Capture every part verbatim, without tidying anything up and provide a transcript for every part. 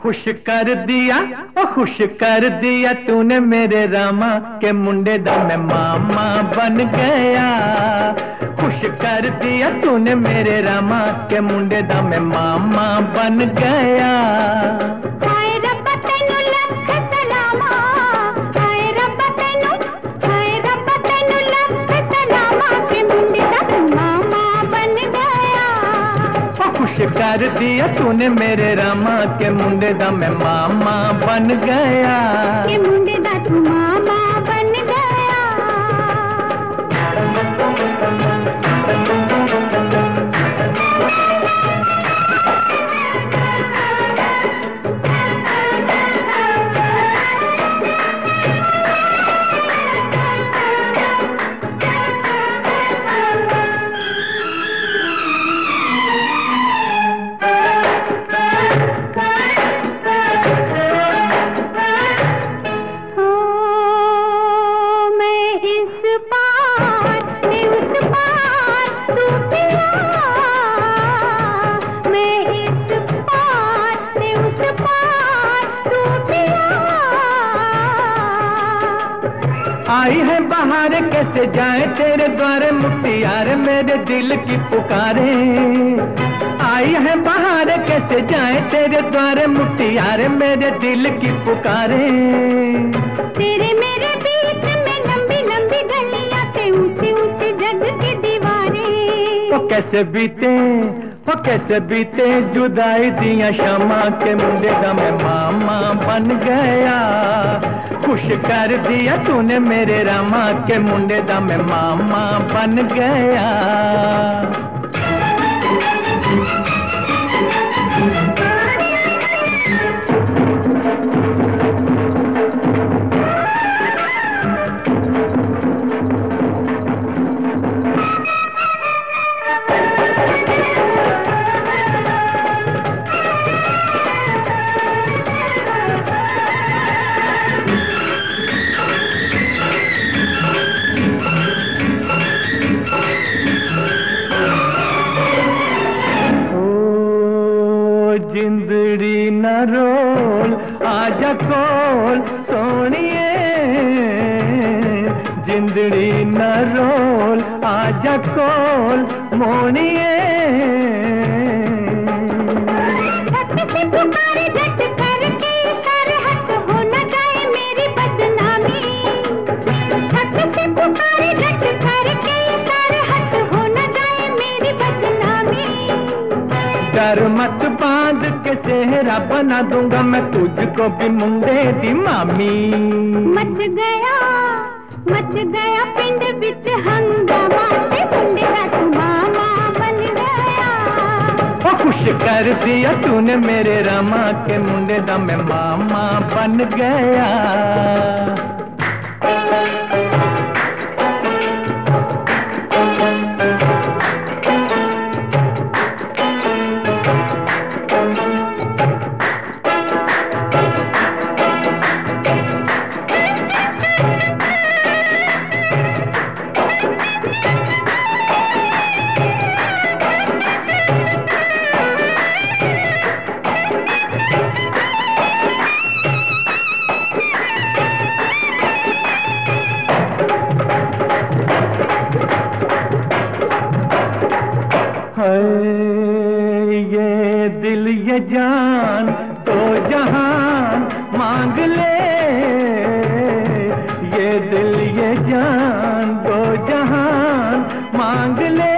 खुश कर दिया ओ खुश कर दिया तूने मेरे रामा के मुंडे दा मैं मामा बन गया। खुश कर दिया तूने मेरे रामा के मुंडे दा मैं मामा बन गया। हाय रब्बा तैनू लख सलामा, हाय रब्बा तैनू, हाय रब्बा तैनू लख सलामा के मुंडे दा तू मामा बन गया। ओ खुश कर दिया तूने मेरे रामा के मुंडे दा मैं मामा बन गया। के मुंडे दा तू मामा बन गया। आई है बाहर कैसे जाए तेरे द्वारे मुख्तियार मेरे दिल की पुकारे। आई है बाहर कैसे जाए तेरे द्वारे मुख्तियार मेरे दिल की पुकारे। तेरे मेरे बीच में लंबी लंबी गलियां से ऊंची ऊंची जग की दीवारें। वो कैसे बीते वो कैसे बीते जुदाई दिया शामा के मुंडे दा मैं मामा बन गया। खुश कर दिया तूने मेरे रामा के मुंडे दा मैं मामा बन गया। जिंदड़ी न रोल आजा कोल सोनिए, जिंदड़ी न रोल आजा कोल मोनिए। छत से पुकारे झट करके सरहद हो न जाए मेरी बदनामी। छत से पुकारे झट करके सरहद हो न जाए मेरी बदनामी। डर मत बांध के सेहरा बना दूंगा मैं तुझको भी मुंडे दी मामी। मच गया मच गया पिंड बिच हंगामा ते मुंडे दा तू मामा बन गया। ओ खुश कर दिया तूने मेरे रामा के मुंडे दा मैं मामा बन गया। ये दिल ये जान तो जहान मांग ले, ये दिल ये जान तो जहान मांग ले।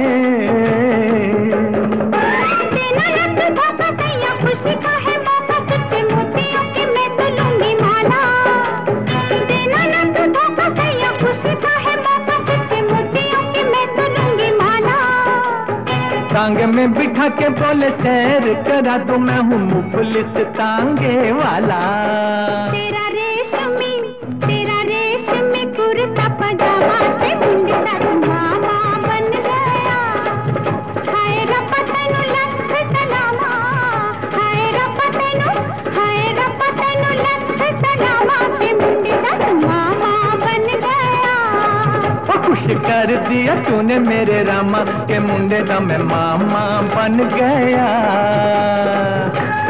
देना लग धोखा कैया खुशी का है मौका सच्चे मोतियों की मैं तो लूंगी माला। देना लग धोखा कैया खुशी का है मौका सच्चे मोतियों की मैं तो लूंगी माला। टांगे में बिठा के बोले सैर करा तो मैं हूँ मुफलिस टांगे वाला। तेरा रेशमी तेरा रेशमी कुर्ता पजामा से मुंडे दा तू मामा बन गया। हाय रब्बा तैनू लख सलामा, हाय रब्बा तैनू, हाय रब्बा तैनू लख सलामा के मुंडे दा तू मामा बन गया। ओ खुश कर दिया तूने मेरे रामा के मुंडे दा मैं मामा बन गया।